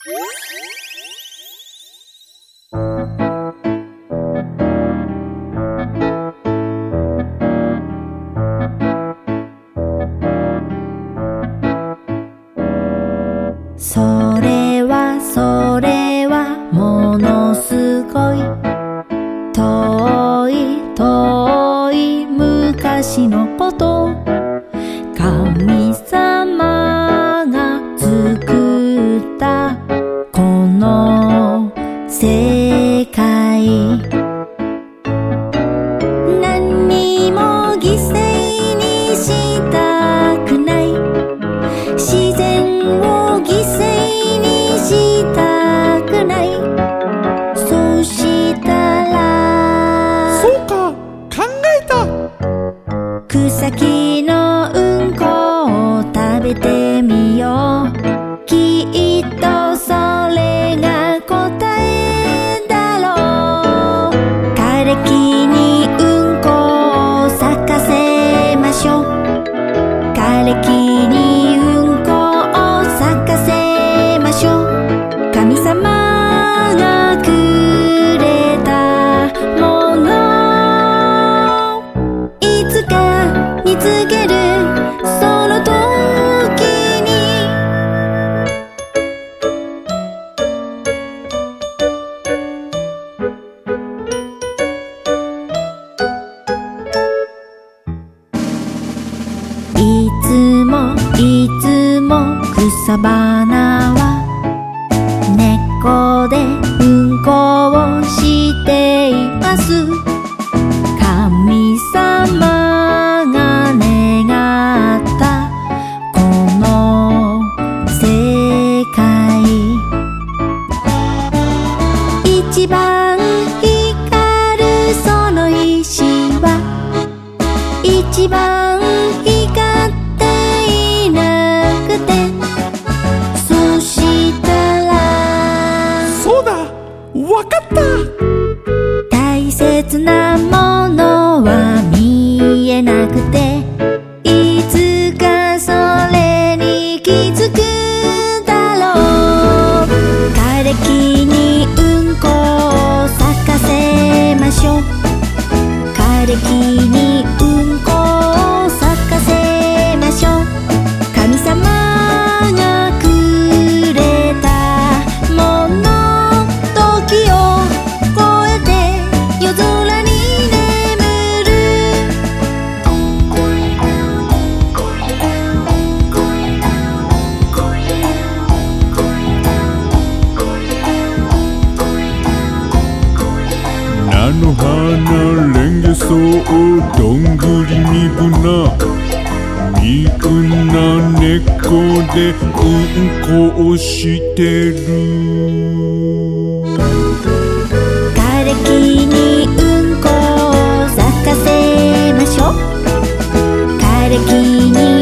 それはものすごい遠い昔のこと。神様が作ったこの世界、何にも犠牲にしたくない、自然を犠牲にしたくない。そうしたら、 そうか、考えた。 草木のうんこを食べてみよう。きっとそれが答えだろう。枯れ木にうんこを咲かせましょう。枯れ木にうんこを咲かせましょう。神様がくれたもの、いつか見つけるその時に。いつも草花は根っこでうんこをしています。神様が願ったこの世界、一番光るその石は一番光っていなくて、そしたら、 そうだ、わかった。 大切なものは見えなくて、いつかそれに気づくだろう。枯れ木にうんこを咲かせましょう。枯れ木にうんこを咲かせましょう。神様がくれたもの、時を越えて夜空に眠る。 菜の花レンゲソウどんぐりみぶなみんな根っこでうんこをしてる。 枯れ木にうんこを咲かせましょう。枯れ木に